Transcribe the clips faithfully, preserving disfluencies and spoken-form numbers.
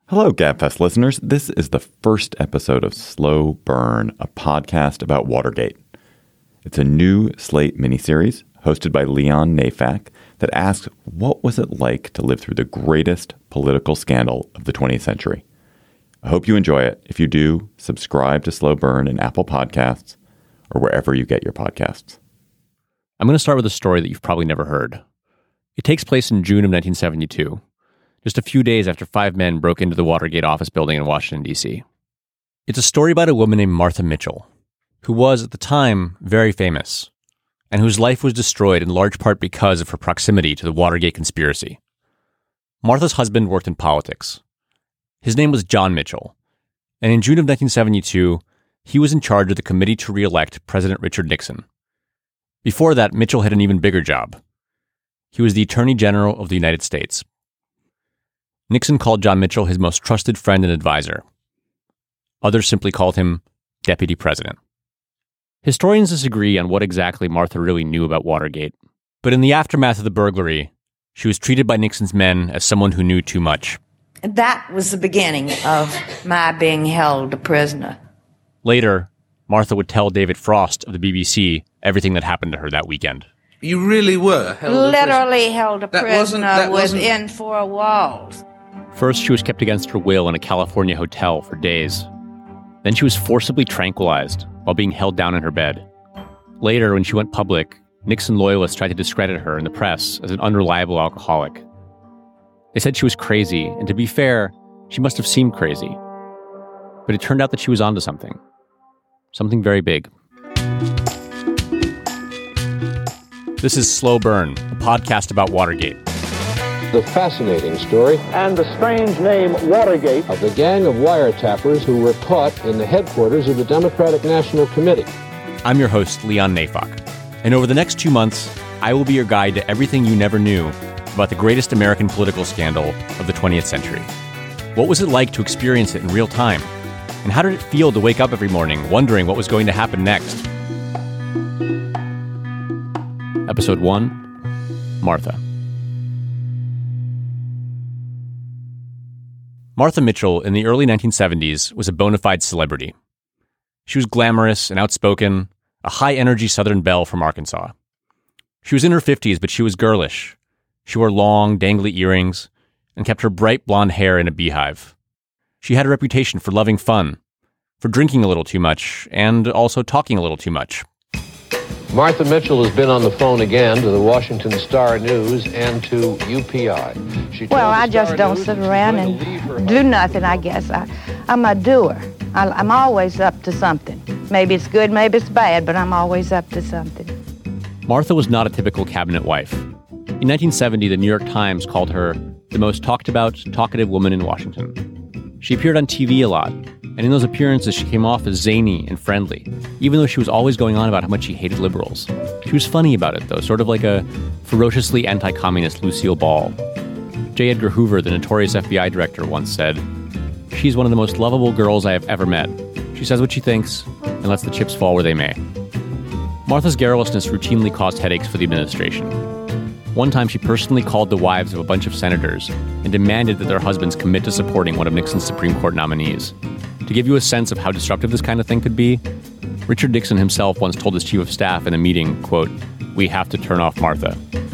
Hello, GabFest listeners. This is the first episode of Slow Burn, a podcast about Watergate. It's a new Slate miniseries hosted by Leon Neyfakh that asks, what was it like to live through the greatest political scandal of the twentieth century? I hope you enjoy it. If you do, subscribe to Slow Burn in Apple Podcasts or wherever you get your podcasts. I'm going to start with a story that you've probably never heard. It takes place in June of nineteen seventy-two. Just a few days after five men broke into the Watergate office building in Washington, D C. It's a story about a woman named Martha Mitchell, who was, at the time, very famous, and whose life was destroyed in large part because of her proximity to the Watergate conspiracy. Martha's husband worked in politics. His name was John Mitchell, and in June of nineteen seventy-two, he was in charge of the committee to re-elect President Richard Nixon. Before that, Mitchell had an even bigger job. He was the Attorney General of the United States. Nixon called John Mitchell his most trusted friend and advisor. Others simply called him Deputy President. Historians disagree on what exactly Martha really knew about Watergate, but in the aftermath of the burglary, she was treated by Nixon's men as someone who knew too much. That was the beginning of my being held a prisoner. Later, Martha would tell David Frost of the B B C everything that happened to her that weekend. You really were held Literally a held a that wasn't, prisoner that wasn't... within four walls. First, she was kept against her will in a California hotel for days. Then she was forcibly tranquilized while being held down in her bed. Later, when she went public, Nixon loyalists tried to discredit her in the press as an unreliable alcoholic. They said she was crazy, and to be fair, she must have seemed crazy. But it turned out that she was onto something. Something very big. This is Slow Burn, a podcast about Watergate. The fascinating story and the strange name Watergate of the gang of wiretappers who were caught in the headquarters of the Democratic National Committee. I'm your host, Leon Neyfakh, and over the next two months, I will be your guide to everything you never knew about the greatest American political scandal of the twentieth century. What was it like to experience it in real time? And how did it feel to wake up every morning wondering what was going to happen next? Episode one, Martha. Martha Mitchell, in the early nineteen seventies, was a bona fide celebrity. She was glamorous and outspoken, a high-energy Southern belle from Arkansas. She was in her fifties, but she was girlish. She wore long, dangly earrings and kept her bright blonde hair in a beehive. She had a reputation for loving fun, for drinking a little too much, and also talking a little too much. Martha Mitchell has been on the phone again to the Washington Star News and to U P I. She Well, I just don't sit around and do nothing, I guess. I, I'm a doer. I, I'm always up to something. Maybe it's good, maybe it's bad, but I'm always up to something. Martha was not a typical cabinet wife. In nineteen seventy, the New York Times called her the most talked about, talkative woman in Washington. She appeared on T V a lot, and in those appearances she came off as zany and friendly, even though she was always going on about how much she hated liberals. She was funny about it, though, sort of like a ferociously anti-communist Lucille Ball. J. Edgar Hoover, the notorious F B I director, once said, "She's one of the most lovable girls I have ever met. She says what she thinks and lets the chips fall where they may." Martha's garrulousness routinely caused headaches for the administration. One time, she personally called the wives of a bunch of senators and demanded that their husbands commit to supporting one of Nixon's Supreme Court nominees. To give you a sense of how disruptive this kind of thing could be, Richard Nixon himself once told his chief of staff in a meeting, quote, "We have to turn off Martha."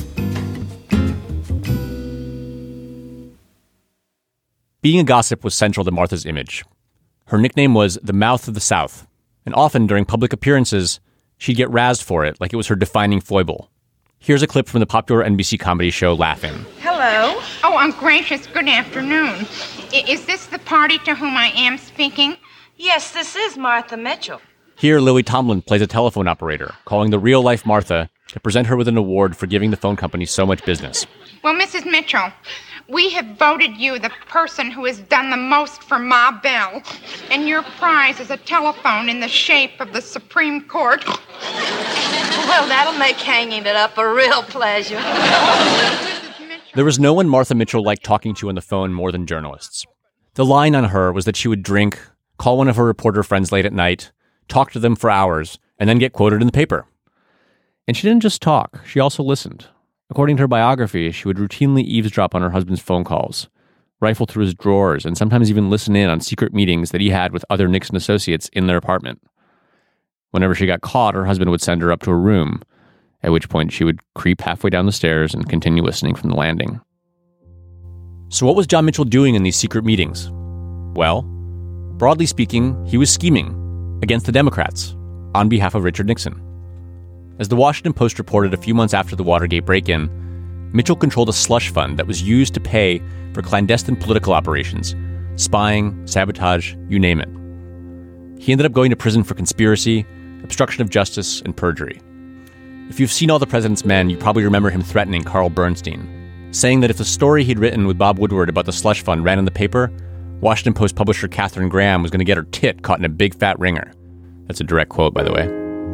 Being a gossip was central to Martha's image. Her nickname was the Mouth of the South, and often during public appearances, she'd get razzed for it like it was her defining foible. Here's a clip from the popular N B C comedy show Laugh-In. Hello. Oh, I'm gracious. Good afternoon. I- is this the party to whom I am speaking? Yes, this is Martha Mitchell. Here, Lily Tomlin plays a telephone operator, calling the real-life Martha to present her with an award for giving the phone company so much business. Well, Missus Mitchell, we have voted you the person who has done the most for Ma Bell, and your prize is a telephone in the shape of the Supreme Court. Well, that'll make hanging it up a real pleasure. There was no one Martha Mitchell liked talking to on the phone more than journalists. The line on her was that she would drink, call one of her reporter friends late at night, talk to them for hours, and then get quoted in the paper. And she didn't just talk, she also listened. According to her biography, she would routinely eavesdrop on her husband's phone calls, rifle through his drawers, and sometimes even listen in on secret meetings that he had with other Nixon associates in their apartment. Whenever she got caught, her husband would send her up to her room, at which point she would creep halfway down the stairs and continue listening from the landing. So what was John Mitchell doing in these secret meetings? Well, broadly speaking, he was scheming against the Democrats on behalf of Richard Nixon. As the Washington Post reported a few months after the Watergate break-in, Mitchell controlled a slush fund that was used to pay for clandestine political operations, spying, sabotage, you name it. He ended up going to prison for conspiracy, obstruction of justice, and perjury. If you've seen All the President's Men, you probably remember him threatening Carl Bernstein, saying that if the story he'd written with Bob Woodward about the slush fund ran in the paper, Washington Post publisher Katharine Graham was going to get her tit caught in a big fat ringer. That's a direct quote, by the way.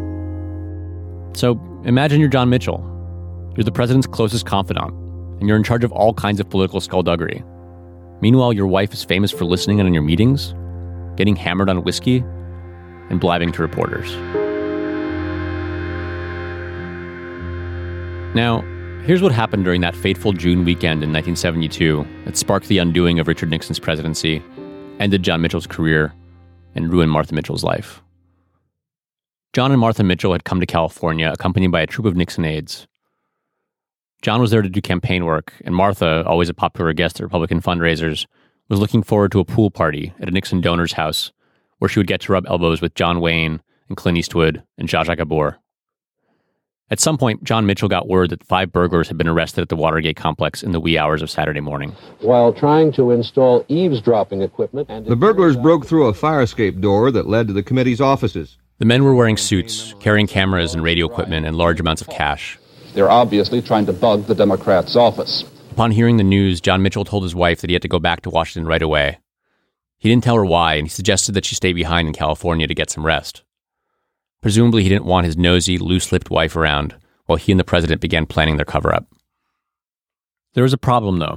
So imagine you're John Mitchell. You're the president's closest confidant, and you're in charge of all kinds of political skullduggery. Meanwhile, your wife is famous for listening in on your meetings, getting hammered on whiskey, and blabbing to reporters. Now, here's what happened during that fateful June weekend in nineteen seventy-two that sparked the undoing of Richard Nixon's presidency, ended John Mitchell's career, and ruined Martha Mitchell's life. John and Martha Mitchell had come to California accompanied by a troop of Nixon aides. John was there to do campaign work, and Martha, always a popular guest at Republican fundraisers, was looking forward to a pool party at a Nixon donor's house where she would get to rub elbows with John Wayne and Clint Eastwood and Zsa Zsa Gabor. At some point, John Mitchell got word that five burglars had been arrested at the Watergate complex in the wee hours of Saturday morning. While trying to install eavesdropping equipment... and the burglars broke through a fire escape door that led to the committee's offices. The men were wearing suits, carrying cameras and radio equipment and large amounts of cash. They're obviously trying to bug the Democrats' office. Upon hearing the news, John Mitchell told his wife that he had to go back to Washington right away. He didn't tell her why, and he suggested that she stay behind in California to get some rest. Presumably, he didn't want his nosy, loose-lipped wife around while he and the president began planning their cover-up. There was a problem, though.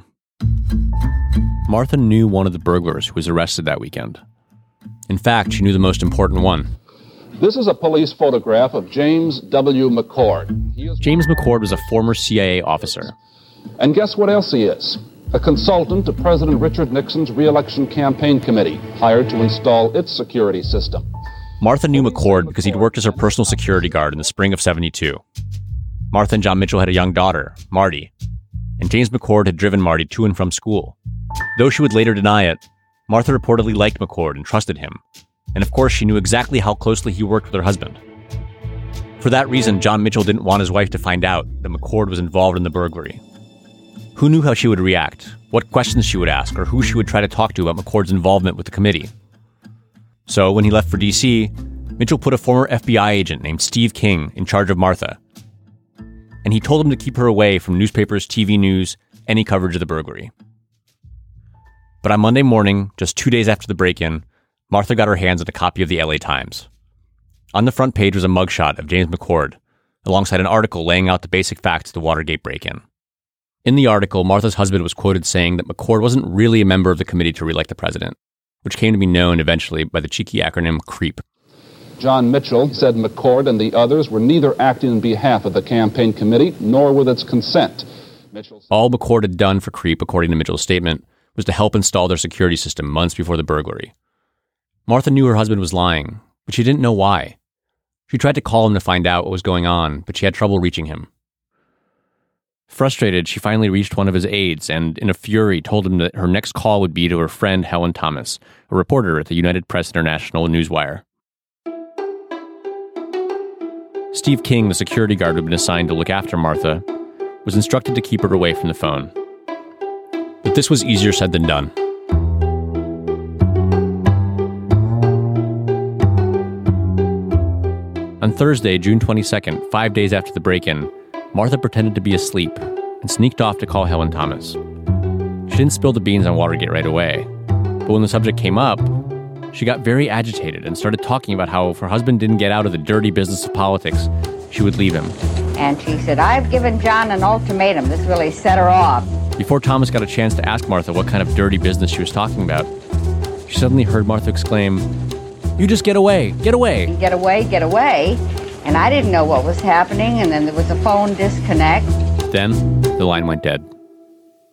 Martha knew one of the burglars who was arrested that weekend. In fact, she knew the most important one. This is a police photograph of James W. McCord. He is James McCord was a former C I A officer. And guess what else he is? A consultant to President Richard Nixon's re-election campaign committee, hired to install its security system. Martha knew McCord because he'd worked as her personal security guard in the spring of seventy-two. Martha and John Mitchell had a young daughter, Marty, and James McCord had driven Marty to and from school. Though she would later deny it, Martha reportedly liked McCord and trusted him. And of course, she knew exactly how closely he worked with her husband. For that reason, John Mitchell didn't want his wife to find out that McCord was involved in the burglary. Who knew how she would react, what questions she would ask, or who she would try to talk to about McCord's involvement with the committee? So when he left for D C, Mitchell put a former F B I agent named Steve King in charge of Martha. And he told him to keep her away from newspapers, T V news, any coverage of the burglary. But on Monday morning, just two days after the break-in, Martha got her hands on a copy of the L A Times. On the front page was a mugshot of James McCord, alongside an article laying out the basic facts of the Watergate break-in. In the article, Martha's husband was quoted saying that McCord wasn't really a member of the committee to re-elect the president, which came to be known eventually by the cheeky acronym CREEP. John Mitchell said McCord and the others were neither acting on behalf of the campaign committee nor with its consent. Mitchell... All McCord had done for CREEP, according to Mitchell's statement, was to help install their security system months before the burglary. Martha knew her husband was lying, but she didn't know why. She tried to call him to find out what was going on, but she had trouble reaching him. Frustrated, she finally reached one of his aides and, in a fury, told him that her next call would be to her friend Helen Thomas, a reporter at the United Press International Newswire. Steve King, the security guard who had been assigned to look after Martha, was instructed to keep her away from the phone. But this was easier said than done. On Thursday, June twenty-second, five days after the break-in, Martha pretended to be asleep and sneaked off to call Helen Thomas. She didn't spill the beans on Watergate right away, but when the subject came up, she got very agitated and started talking about how if her husband didn't get out of the dirty business of politics, she would leave him. And she said, I've given John an ultimatum. This really set her off. Before Thomas got a chance to ask Martha what kind of dirty business she was talking about, she suddenly heard Martha exclaim, "You just get away, get away." Get away, get away. And I didn't know what was happening, and then there was a phone disconnect. Then the line went dead.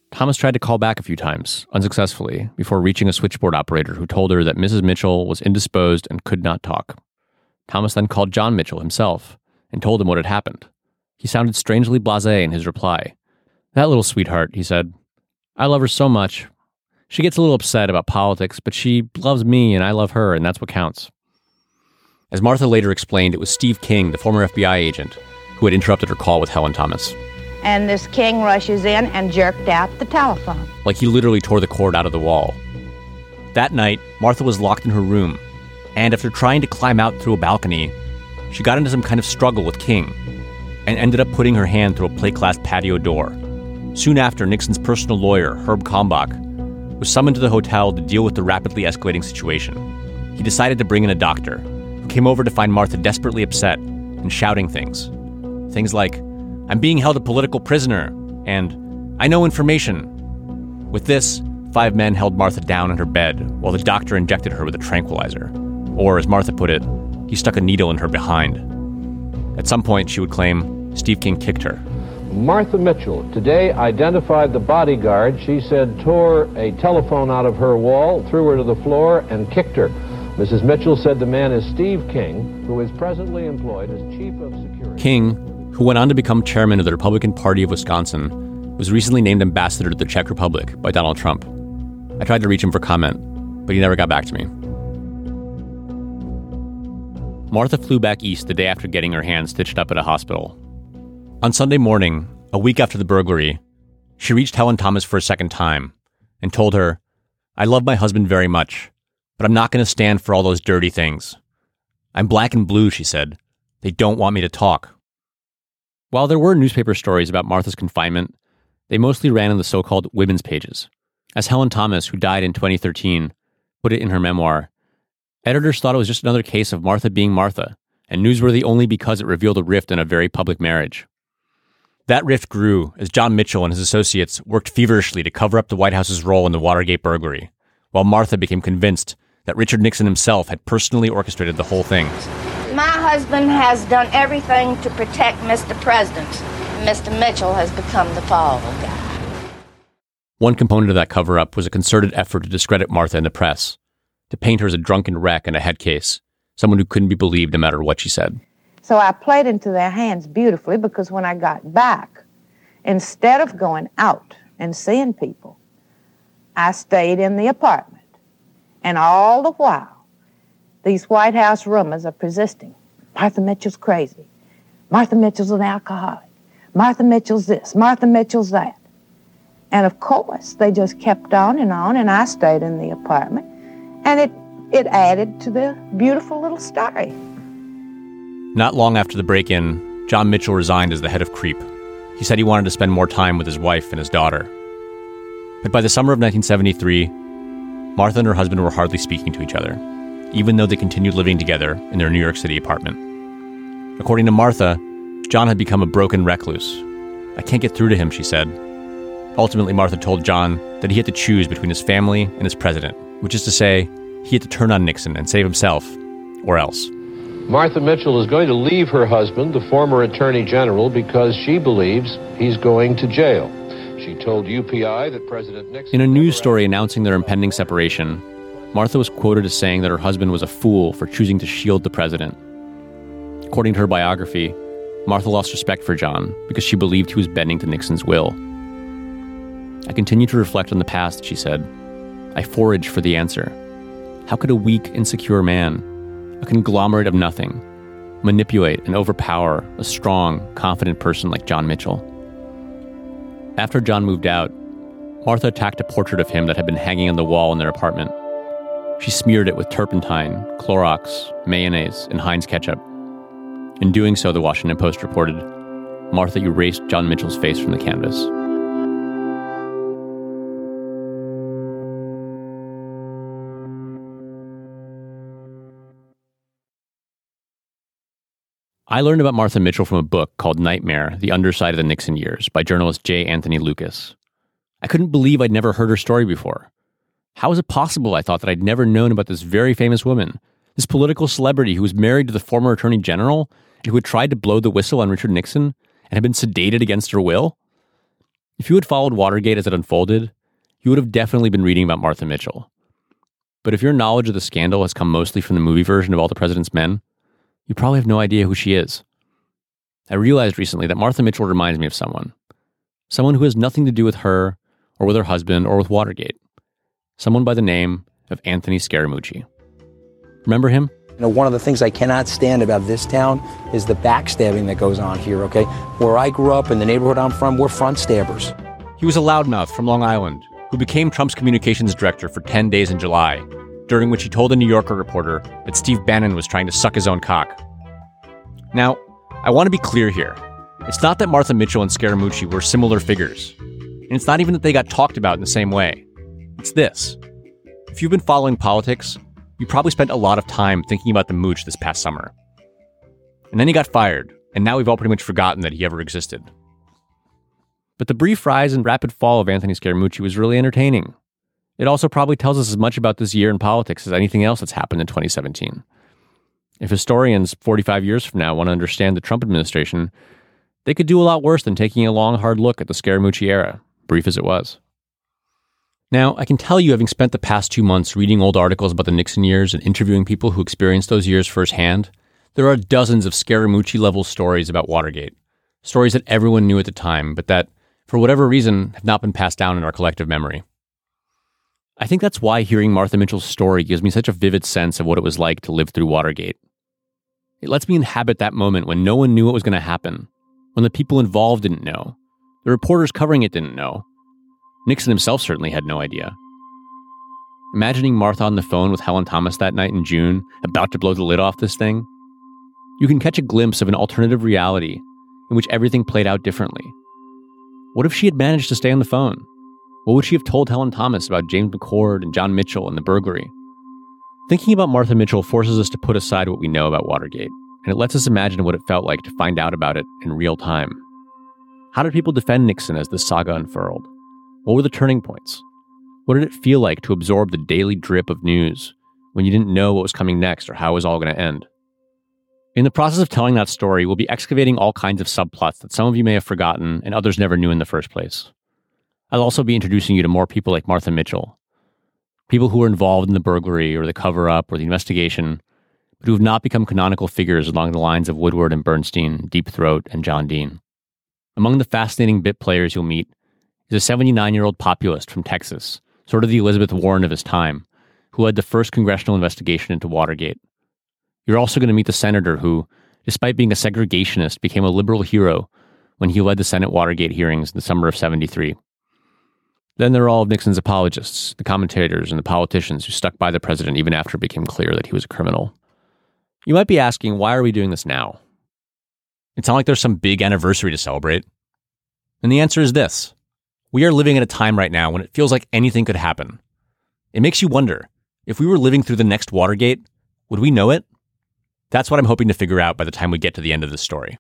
Thomas tried to call back a few times, unsuccessfully, before reaching a switchboard operator who told her that Missus Mitchell was indisposed and could not talk. Thomas then called John Mitchell himself and told him what had happened. He sounded strangely blasé in his reply. "That little sweetheart," he said. "I love her so much. She gets a little upset about politics, but she loves me and I love her, and that's what counts." As Martha later explained, it was Steve King, the former F B I agent, who had interrupted her call with Helen Thomas. And this King rushes in and jerked out the telephone. Like he literally tore the cord out of the wall. That night, Martha was locked in her room, and after trying to climb out through a balcony, she got into some kind of struggle with King and ended up putting her hand through a plate-glass patio door. Soon after, Nixon's personal lawyer, Herb Kalmbach, was summoned to the hotel to deal with the rapidly escalating situation. He decided to bring in a doctor, who came over to find Martha desperately upset and shouting things. Things like, "I'm being held a political prisoner," and "I know information." With this, five men held Martha down in her bed while the doctor injected her with a tranquilizer. Or, as Martha put it, he stuck a needle in her behind. At some point, she would claim Steve King kicked her. Martha Mitchell today identified the bodyguard she said tore a telephone out of her wall, threw her to the floor, and kicked her. Missus Mitchell said the man is Steve King, who is presently employed as chief of security. King, who went on to become chairman of the Republican Party of Wisconsin, was recently named ambassador to the Czech Republic by Donald Trump. I tried to reach him for comment, but he never got back to me. Martha flew back east the day after getting her hand stitched up at a hospital. On Sunday morning, a week after the burglary, she reached Helen Thomas for a second time and told her, "I love my husband very much, but I'm not going to stand for all those dirty things. I'm black and blue," she said. "They don't want me to talk." While there were newspaper stories about Martha's confinement, they mostly ran in the so-called women's pages. As Helen Thomas, who died in twenty thirteen, put it in her memoir, editors thought it was just another case of Martha being Martha, and newsworthy only because it revealed a rift in a very public marriage. That rift grew as John Mitchell and his associates worked feverishly to cover up the White House's role in the Watergate burglary, while Martha became convinced that Richard Nixon himself had personally orchestrated the whole thing. My husband has done everything to protect Mister President. Mister Mitchell has become the fall guy. One component of that cover-up was a concerted effort to discredit Martha in the press, to paint her as a drunken wreck and a head case, someone who couldn't be believed no matter what she said. So I played into their hands beautifully because when I got back, instead of going out and seeing people, I stayed in the apartment. And all the while, these White House rumors are persisting. Martha Mitchell's crazy. Martha Mitchell's an alcoholic. Martha Mitchell's this. Martha Mitchell's that. And of course, they just kept on and on, and I stayed in the apartment. And it, it added to the beautiful little story. Not long after the break-in, John Mitchell resigned as the head of CREEP. He said he wanted to spend more time with his wife and his daughter. But by the summer of nineteen seventy-three, Martha and her husband were hardly speaking to each other, even though they continued living together in their New York City apartment. According to Martha, John had become a broken recluse. "I can't get through to him," she said. Ultimately, Martha told John that he had to choose between his family and his president, which is to say, he had to turn on Nixon and save himself, or else. Martha Mitchell is going to leave her husband, the former Attorney General, because she believes he's going to jail. She told U P I that President Nixon... In a news story announcing their impending separation, Martha was quoted as saying that her husband was a fool for choosing to shield the president. According to her biography, Martha lost respect for John because she believed he was bending to Nixon's will. "I continue to reflect on the past," she said. "I forage for the answer. How could a weak, insecure man, a conglomerate of nothing, manipulate and overpower a strong, confident person like John Mitchell?" After John moved out, Martha attacked a portrait of him that had been hanging on the wall in their apartment. She smeared it with turpentine, Clorox, mayonnaise, and Heinz ketchup. In doing so, the Washington Post reported, Martha erased John Mitchell's face from the canvas. I learned about Martha Mitchell from a book called Nightmare, The Underside of the Nixon Years by journalist J. Anthony Lucas. I couldn't believe I'd never heard her story before. How was it possible, I thought, that I'd never known about this very famous woman, this political celebrity who was married to the former Attorney General and who had tried to blow the whistle on Richard Nixon and had been sedated against her will? If you had followed Watergate as it unfolded, you would have definitely been reading about Martha Mitchell. But if your knowledge of the scandal has come mostly from the movie version of All the President's Men, you probably have no idea who she is. I realized recently that Martha Mitchell reminds me of someone. Someone who has nothing to do with her, or with her husband, or with Watergate. Someone by the name of Anthony Scaramucci. Remember him? You know, one of the things I cannot stand about this town is the backstabbing that goes on here, okay? Where I grew up, in the neighborhood I'm from, we're front stabbers. He was a loudmouth from Long Island who became Trump's communications director for ten days in July, during which he told a New Yorker reporter that Steve Bannon was trying to suck his own cock. Now, I want to be clear here. It's not that Martha Mitchell and Scaramucci were similar figures. And it's not even that they got talked about in the same way. It's this. If you've been following politics, you probably spent a lot of time thinking about the mooch this past summer. And then he got fired, and now we've all pretty much forgotten that he ever existed. But the brief rise and rapid fall of Anthony Scaramucci was really entertaining. It also probably tells us as much about this year in politics as anything else that's happened in twenty seventeen. If historians forty-five years from now want to understand the Trump administration, they could do a lot worse than taking a long, hard look at the Scaramucci era, brief as it was. Now, I can tell you, having spent the past two months reading old articles about the Nixon years and interviewing people who experienced those years firsthand, there are dozens of Scaramucci-level stories about Watergate. Stories that everyone knew at the time, but that, for whatever reason, have not been passed down in our collective memory. I think that's why hearing Martha Mitchell's story gives me such a vivid sense of what it was like to live through Watergate. It lets me inhabit that moment when no one knew what was going to happen, when the people involved didn't know, the reporters covering it didn't know. Nixon himself certainly had no idea. Imagining Martha on the phone with Helen Thomas that night in June, about to blow the lid off this thing, you can catch a glimpse of an alternative reality in which everything played out differently. What if she had managed to stay on the phone? What would she have told Helen Thomas about James McCord and John Mitchell and the burglary? Thinking about Martha Mitchell forces us to put aside what we know about Watergate, and it lets us imagine what it felt like to find out about it in real time. How did people defend Nixon as this saga unfurled? What were the turning points? What did it feel like to absorb the daily drip of news when you didn't know what was coming next or how it was all going to end? In the process of telling that story, we'll be excavating all kinds of subplots that some of you may have forgotten and others never knew in the first place. I'll also be introducing you to more people like Martha Mitchell, people who were involved in the burglary or the cover-up or the investigation, but who have not become canonical figures along the lines of Woodward and Bernstein, Deep Throat, and John Dean. Among the fascinating bit players you'll meet is a seventy-nine-year-old populist from Texas, sort of the Elizabeth Warren of his time, who led the first congressional investigation into Watergate. You're also going to meet the senator who, despite being a segregationist, became a liberal hero when he led the Senate Watergate hearings in the summer of seventy-three. Then there are all of Nixon's apologists, the commentators, and the politicians who stuck by the president even after it became clear that he was a criminal. You might be asking, why are we doing this now? It's not like there's some big anniversary to celebrate. And the answer is this. We are living at a time right now when it feels like anything could happen. It makes you wonder, if we were living through the next Watergate, would we know it? That's what I'm hoping to figure out by the time we get to the end of this story.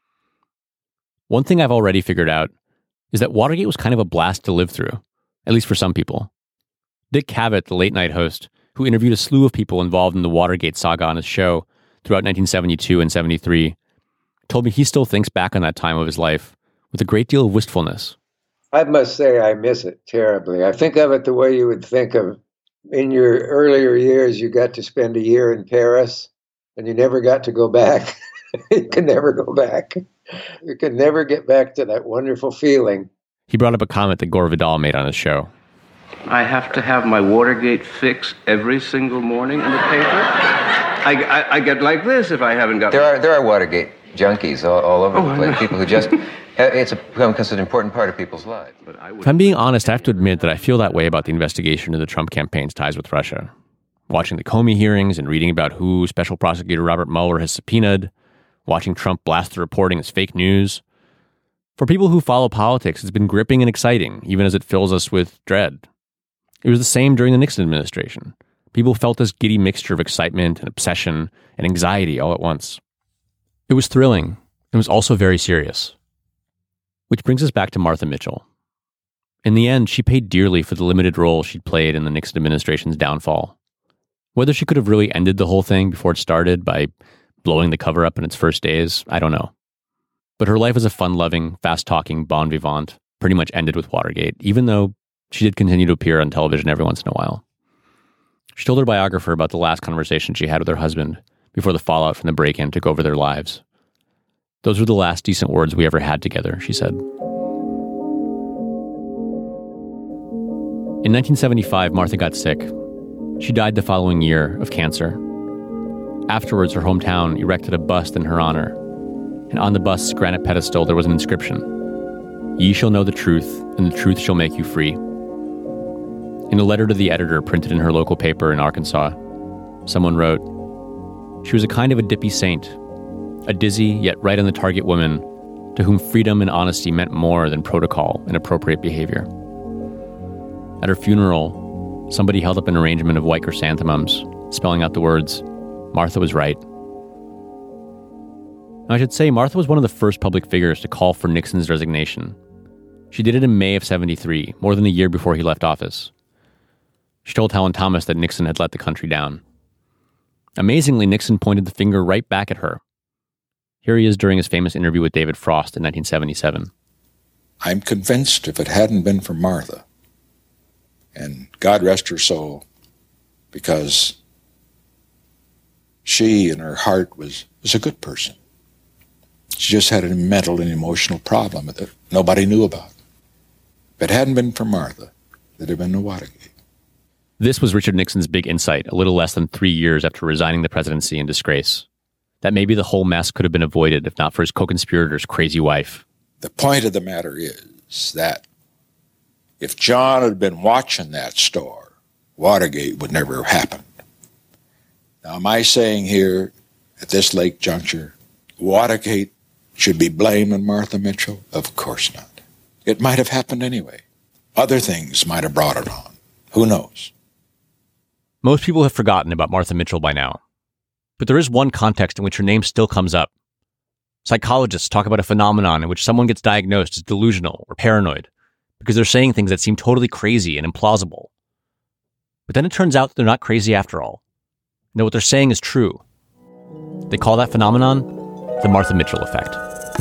One thing I've already figured out is that Watergate was kind of a blast to live through, at least for some people. Dick Cavett, the late-night host, who interviewed a slew of people involved in the Watergate saga on his show throughout nineteen seventy-two and seventy-three, told me he still thinks back on that time of his life with a great deal of wistfulness. I must say I miss it terribly. I think of it the way you would think of in your earlier years, you got to spend a year in Paris and you never got to go back. You can never go back. You can never get back to that wonderful feeling. He brought up a comment that Gore Vidal made on his show. I have to have my Watergate fix every single morning in the paper. I, I, I get like this if I haven't got... There are there are Watergate junkies all, all over oh, the place. People who just... It's become an important part of people's lives. If I'm being honest, I have to admit that I feel that way about the investigation of the Trump campaign's ties with Russia. Watching the Comey hearings and reading about who Special Prosecutor Robert Mueller has subpoenaed, watching Trump blast the reporting as fake news. For people who follow politics, it's been gripping and exciting, even as it fills us with dread. It was the same during the Nixon administration. People felt this giddy mixture of excitement and obsession and anxiety all at once. It was thrilling, and it was also very serious. Which brings us back to Martha Mitchell. In the end, she paid dearly for the limited role she'd played in the Nixon administration's downfall. Whether she could have really ended the whole thing before it started by blowing the cover-up in its first days, I don't know. But her life as a fun-loving, fast-talking bon vivant pretty much ended with Watergate, even though she did continue to appear on television every once in a while. She told her biographer about the last conversation she had with her husband before the fallout from the break-in took over their lives. Those were the last decent words we ever had together, she said. In nineteen seventy-five, Martha got sick. She died the following year of cancer. Afterwards, her hometown erected a bust in her honor, and on the bust's granite pedestal there was an inscription: "Ye shall know the truth, and the truth shall make you free." In a letter to the editor printed in her local paper in Arkansas, someone wrote, "She was a kind of a dippy saint, a dizzy yet right on the target woman to whom freedom and honesty meant more than protocol and appropriate behavior." At her funeral, somebody held up an arrangement of white chrysanthemums, spelling out the words, "Martha was right." Now, I should say Martha was one of the first public figures to call for Nixon's resignation. She did it in May of seventy-three, more than a year before he left office. She told Helen Thomas that Nixon had let the country down. Amazingly, Nixon pointed the finger right back at her. Here he is during his famous interview with David Frost in nineteen seventy-seven. "I'm convinced if it hadn't been for Martha, and God rest her soul, because she in her heart was, was a good person. She just had a mental and emotional problem that nobody knew about. If it hadn't been for Martha, there'd have been no Watergate." This was Richard Nixon's big insight a little less than three years after resigning the presidency in disgrace. That maybe the whole mess could have been avoided if not for his co-conspirator's crazy wife. The point of the matter is that if John had been watching that store, Watergate would never have happened. Now, am I saying here, at this late juncture, Watergate should be blamed on Martha Mitchell? Of course not. It might have happened anyway. Other things might have brought it on. Who knows? Most people have forgotten about Martha Mitchell by now. But there is one context in which her name still comes up. Psychologists talk about a phenomenon in which someone gets diagnosed as delusional or paranoid because they're saying things that seem totally crazy and implausible. But then it turns out that they're not crazy after all, and that what they're saying is true. They call that phenomenon the Martha Mitchell effect.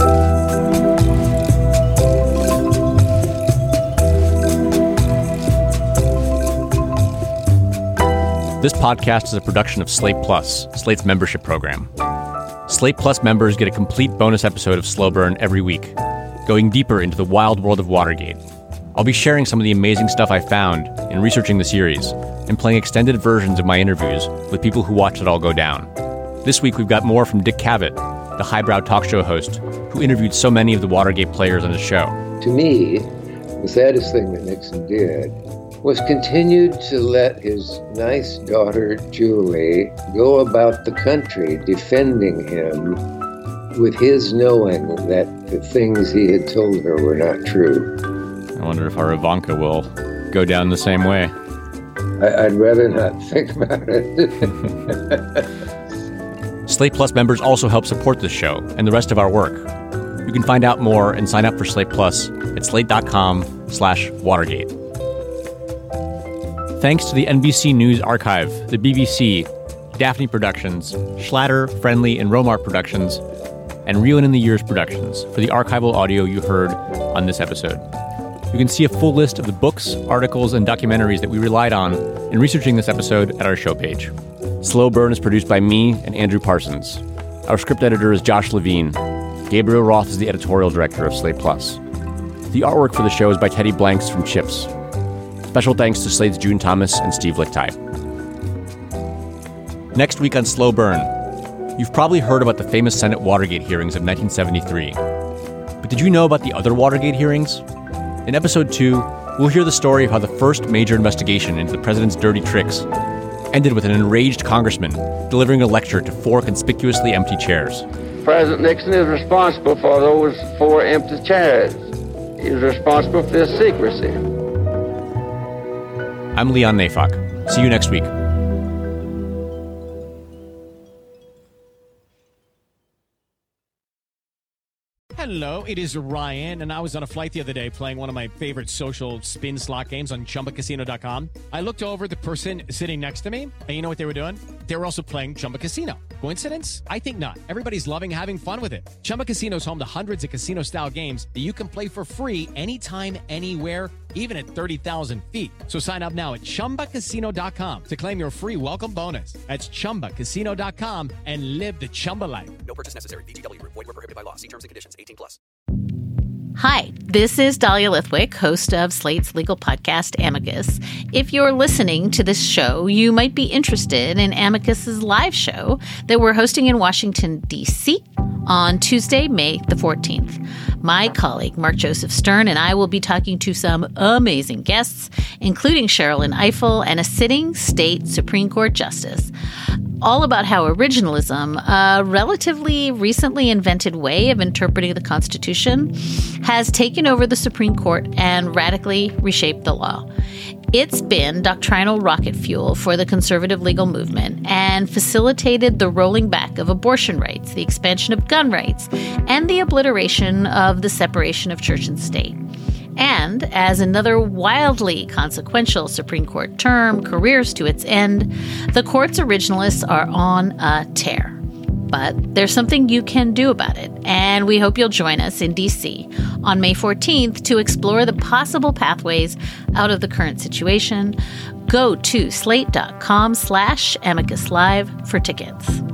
This podcast is a production of Slate Plus, Slate's membership program. Slate Plus members get a complete bonus episode of Slow Burn every week, going deeper into the wild world of Watergate. I'll be sharing some of the amazing stuff I found in researching the series and playing extended versions of my interviews with people who watched it all go down. This week we've got more from Dick Cavett, the highbrow talk show host who interviewed so many of the Watergate players on his show. To me, the saddest thing that Nixon did was continued to let his nice daughter, Julie, go about the country defending him with his knowing that the things he had told her were not true. I wonder if our Ivanka will go down the same way. I, I'd rather not think about it. Slate Plus members also help support this show and the rest of our work. You can find out more and sign up for Slate Plus at slate.com slash Watergate. Thanks to the N B C News Archive, the B B C, Daphne Productions, Schlatter, Friendly, and Romart Productions, and Reelin' in the Years Productions for the archival audio you heard on this episode. You can see a full list of the books, articles, and documentaries that we relied on in researching this episode at our show page. Slow Burn is produced by me and Andrew Parsons. Our script editor is Josh Levine. Gabriel Roth is the editorial director of Slate Plus. The artwork for the show is by Teddy Blanks from Chips. Special thanks to Slate's June Thomas and Steve Lichtai. Next week on Slow Burn, you've probably heard about the famous Senate Watergate hearings of nineteen seventy-three. But did you know about the other Watergate hearings? In episode two, we'll hear the story of how the first major investigation into the president's dirty tricks ended with an enraged congressman delivering a lecture to four conspicuously empty chairs. President Nixon is responsible for those four empty chairs. He was responsible for this secrecy. I'm Leon Neyfakh. See you next week. Hello, it is Ryan, and I was on a flight the other day playing one of my favorite social spin slot games on Chumba Casino dot com. I looked over at the person sitting next to me, and you know what they were doing? They were also playing Chumba Casino. Coincidence? I think not. Everybody's loving having fun with it. Chumba Casino is home to hundreds of casino-style games that you can play for free anytime, anywhere, even at thirty thousand feet. So sign up now at chumba casino dot com to claim your free welcome bonus. That's chumba casino dot com and live the Chumba life. No purchase necessary. V G W. Void where prohibited by law. See terms and conditions. eighteen plus. Hi, this is Dahlia Lithwick, host of Slate's legal podcast, Amicus. If you're listening to this show, you might be interested in Amicus's live show that we're hosting in Washington, D C on Tuesday, May the fourteenth. My colleague, Mark Joseph Stern, and I will be talking to some amazing guests, including Sherrilyn Ifill and a sitting state Supreme Court justice, all about how originalism, a relatively recently invented way of interpreting the Constitution, has taken over the Supreme Court and radically reshaped the law. It's been doctrinal rocket fuel for the conservative legal movement and facilitated the rolling back of abortion rights, the expansion of gun rights, and the obliteration of the separation of church and state. And as another wildly consequential Supreme Court term careers to its end, the court's originalists are on a tear. But there's something you can do about it, and we hope you'll join us in D C on May fourteenth to explore the possible pathways out of the current situation. Go to slate dot com slash amicus live for tickets.